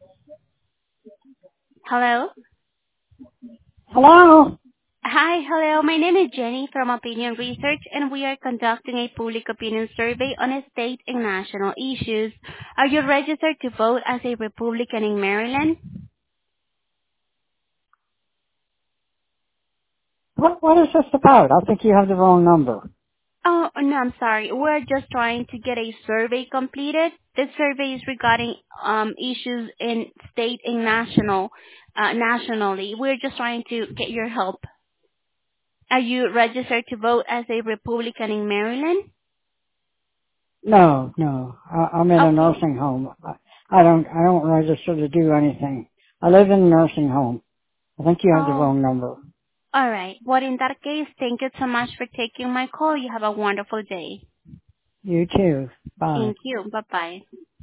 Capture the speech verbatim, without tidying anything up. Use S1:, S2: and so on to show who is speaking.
S1: Hello?
S2: Hello?
S1: Hi, hello. My name is Jenny from Opinion Research, and we are conducting a public opinion survey on state and national issues. Are you registered to vote as a Republican in Maryland?
S2: What, what is this about? I think you have the wrong number.
S1: Oh, no, I'm sorry. We're just trying to get a survey completed. This survey is regarding um, issues in state and national, uh, nationally. We're just trying to get your help. Are you registered to vote as a Republican in Maryland?
S2: No, no. I, I'm in a
S1: Okay.
S2: nursing home. I, I don't, I don't register to do anything. I live in a nursing home. I think you have the
S1: Oh,
S2: wrong number.
S1: all right. Well, in that case, thank you so much for taking my call. You have a wonderful day.
S2: You too. Bye.
S1: Thank you. Bye-bye.